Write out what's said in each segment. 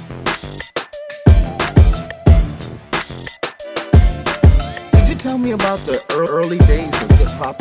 Could you tell me about the early days of hip hop?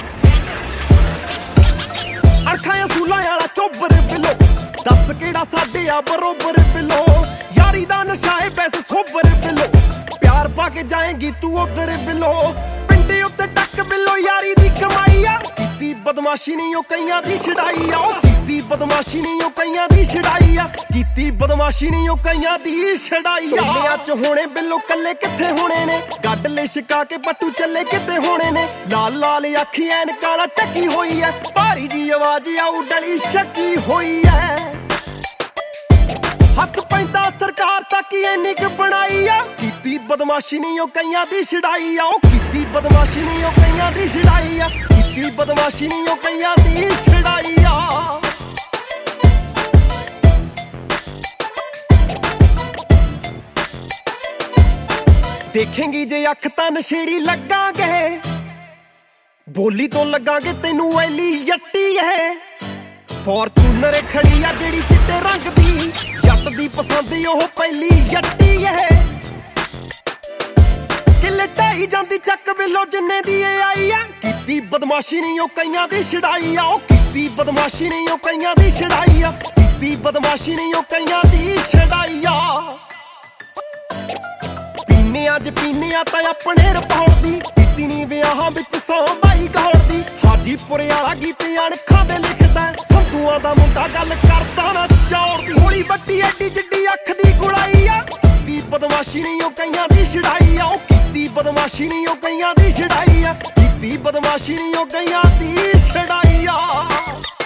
ਅਰਖਾਂ ਸੂਲਾਂ ਵਾਲਾ ਚੋਬਰ ਬਿਲੋ ਦੱਸ ਕਿਹੜਾ ਸਾਡੇ ਆ ਬਰੋਬਰ ਬਿਲੋ ਯਾਰੀ ਦਾ ਨਸ਼ਾ ਏ ਵੈਸੇ ਸੋਬਰ ਬਿਲੋ ਪਿਆਰ ਪਾ ਕੇ ਜਾਏਗੀ ਤੂੰ ਉਧਰ ਬਿਲੋ ਪਿੰਡੇ ਉੱਤੇ ਟੱਕ ਬਿਲੋ ਯਾਰੀ ਦੀ ਕਮਾਈ ਆ ਕੀਤੀ ਬਦਮਾਸ਼ੀ ਨਹੀਂ ਉਹ ਕਈਆਂ ਦੀ ਛੜਾਈ ਆ ਉਹ ਕੀਤੀ ਬਦਮਾਸ਼ੀ ਨਹੀਂ ਉਹ ਕਈਆਂ ਦੀ ਛੜਾਈ ਆ ਕੀਤੀ ਬਦਮਾਸ਼ੀ ਨਹੀਂ ਉਹ ਕਈਆਂ ਦੀ ਛੜਾਈ ਆ ਟੋਲਿਆਂ ਚ ਹੋਣੇ ਬਿਲੋ ਕੱਲੇ ਕਿੱਥੇ ਹੋਣੇ ਨੇ ਗੱਡ ਲੈ ਛਕਾ ਕੇ ਪੱਟੂ ਚੱਲੇ ਕਿੱਥੇ ਹੋਣੇ ਨੇ ਲਾਲ ਲਾਲ ਅੱਖੀ ਐਨਕਾਂ ਨਾਲ ਟੱਕੀ ਹੋਈ ਐ ਭਾਰੀ ਜੀ ਆਵਾਜ਼ ਆਉ ਡਲੀ ਸ਼ੱਕੀ ਹੋਈ ਐ ਹੱਥ ਪੈਂਦਾ ਸਰਕਾਰ ਤੱਕ ਇੰਨੀ ਕੁ ਬਣਾਈ ਆ ਕੀਤੀ ਬਦਮਾਸ਼ੀ ਨਹੀਂ ਉਹ ਕਈਆਂ ਦੀ ਛੜਾਈ ਆ ਉਹ ਕੀਤੀ ਬਦਮਾਸ਼ੀ ਨਹੀਂ ਉਹ ਕਈਆਂ ਦੀ ਛੜਾਈ ਆ ਕੀਤੀ ਬਦਮਾਸ਼ੀ ਨਹੀਂ ਉਹ ਕਈਆਂ ਦੀ ਛੜਾਈ ਆ ਦੇਖੇਂਗੀ ਜੇ ਅੱਖ ਤਾਂ ਨਸ਼ੇੜੀ ਲੱਗਾਂਗੇ ਬੋਲੀ ਤੋਂ ਲੱਗਾਂਗੇ ਤੈਨੂੰ ਐਲੀ ਯੱਟੀ ਐ ਫੋਰਚੂਨਰ ਖੜੀ ਆ ਜਿਹੜੀ ਚਿੱਟੇ ਰੰਗ ਦੀ ਜੱਟ ਦੀ ਪਸੰਦ ਉਹ ਪਹਿਲੀ ਯੱਟੀ ਐ ਕਿੱਲੇ ਢਾਈ ਜਾਂਦੀ ਚੱਕ ਬਿੱਲੋ ਜਿੰਨੇ ਦੀ ਇਹ ਆਈ ਆ ਕੀਤੀ ਬਦਮਾਸ਼ੀ ਨਹੀਂ ਉਹ ਕਈਆਂ ਦੀ ਛੜਾਈ ਆ ਉਹ ਕੀਤੀ ਬਦਮਾਸ਼ੀ ਨਹੀਂ ਉਹ ਕਈਆਂ ਦੀ ਛੜਾਈ ਆ ਕੀਤੀ ਬਦਮਾਸ਼ੀ ਨਹੀਂ ਉਹ ਕਈਆਂ ਦੀ ਛੜਾਈ ਆ ਅੱਜ ਪੀਨੇ ਆ ਤਾਂ ਆਪਣੇ ਰਪੌੜ ਦੀ ਪੀਤੀ ਨੀ ਵਿਆਹਾਂ ਵਿੱਚ ਸੌ ਬਾਈ ਗੌੜ ਦੀ ਹਾਜੀਪੁਰ ਵਾਲਾ ਗੀਤ ਅਣਖਾਂ ਦੇ ਲਿਖਦਾ ਸੰਧੂਆਂ ਦਾ ਮੁੰਡਾ ਗੱਲ ਕਰਦਾ ਨਾ ਚੌੜ ਦੀ ਹੋਲੀ ਵੱਡੀ ਐਡੀ ਜਿੱਡੀ ਅੱਖ ਦੀ ਗੁਲਾਈ ਆ ਕੀਤੀ ਬਦਮਾਸ਼ੀ ਨਹੀਂ ਉਹ ਕਈਆਂ ਦੀ ਛੜਾਈ ਆ ਉਹ ਕੀਤੀ ਬਦਮਾਸ਼ੀ ਨਹੀਂ ਉਹ ਕਈਆਂ ਦੀ ਛੜਾਈ ਆ ਕੀਤੀ ਬਦਮਾਸ਼ੀ ਨਹੀਂ ਉਹ ਕਈਆਂ ਦੀ ਛੜਾਈ ਆ